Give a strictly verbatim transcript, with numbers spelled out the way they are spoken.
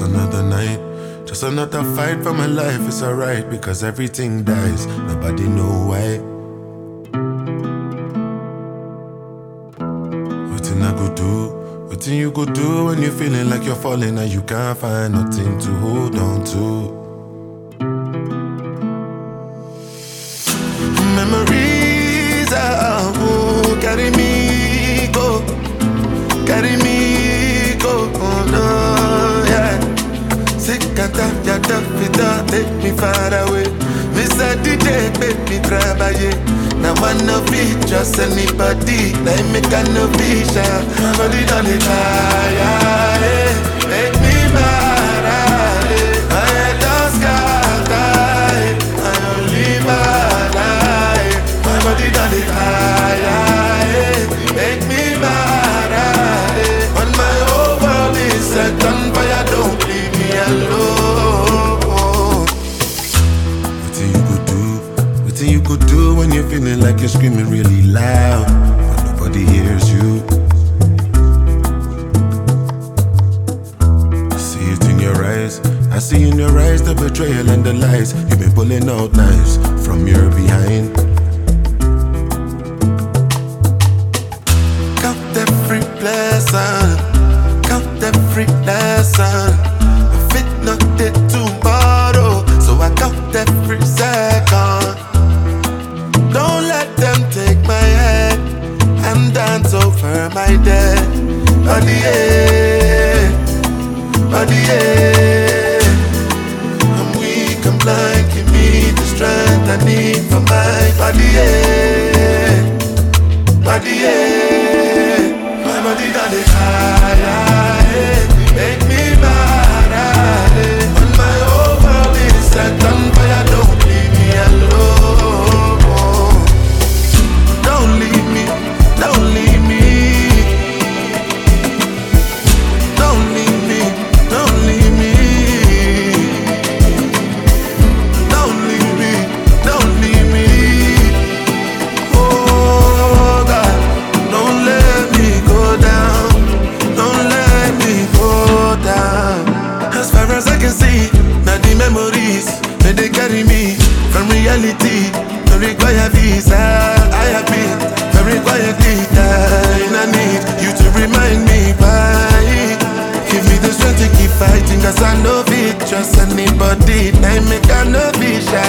Just another night, just another fight for my life. It's alright because everything dies. Nobody know why. Nothing I go do. What you go do when you're feeling like you're falling and you can't find nothing to hold on to? Memories are who carry me go, carry me go, oh no, yeah. Sick and tired, ya tough it up, take me far away. Mister D J, make me travailler. Now I no be just anybody, they make a no vision. Body done it high, eh? Make me mad, eh? My head does scatter, I only my life. My body done it high, eh? Make me mad, eh? When my whole world is set on fire, don't leave me alone. What you could do when you're feeling like you're screaming really loud, but nobody hears you. I see it in your eyes, I see in your eyes the betrayal and the lies. You've been pulling out knives from your behind. Count every blessing, count every lesson. I fit not dead tomorrow, so I count every second. Don't let them take my head and dance over my dead. Body, yeah, body, yeah. I'm weak, I'm blind, give me the strength I need for my body, yeah, body, yeah. My body done it high, yeah. Make me mad, yeah. When my whole world is set on fire, don't leave me alone. Don't leave me, don't leave me. Don't leave me, don't leave me. Don't leave me, don't leave me. Oh God, don't let me go down. Don't let me go down. As far as I can see, now the memories that they carry me from reality. Don't require visa. I have been very quietly dying. I need you to remind me why. Give me the strength to keep fighting, cause I know it. Trust anybody, I make a no vision.